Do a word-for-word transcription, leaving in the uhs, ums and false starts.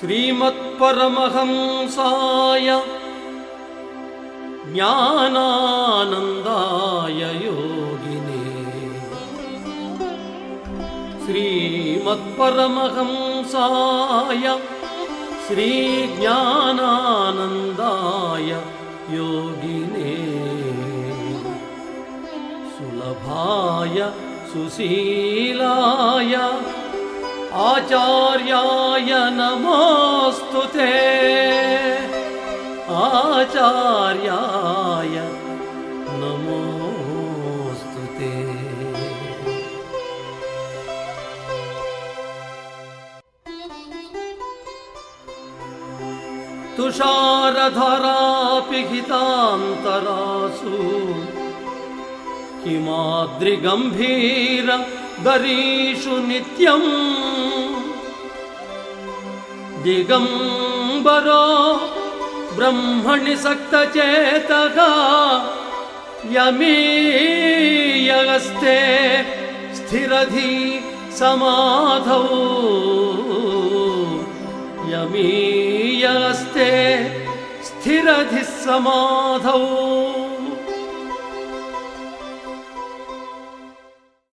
श्रीमत्परमहंसाय ज्ञानानन्दाय योगिने श्रीमत्परमहंसाय श्रीज्ञानानन्दाय योगिने सुलभाय सुशीलाय आचार्याय नमोस्तुते आचार्याय नमोस्तुते। तुषारधरापिहितान्तरासु हिमाद्रिगम्भीर दरीषु नित्यम् दिगम्बरो ब्रह्मणि सक्तचेतः यमीयगस्ते स्थिरधि समाधौ यमीयगस्ते स्थिरधि समाधौ।